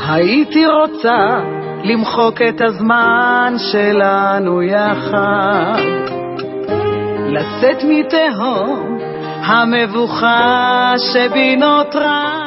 הייתי רוצה למחוק את הזמן שלנו יחד, לצאת מתהום המבוכה שבי נותרה.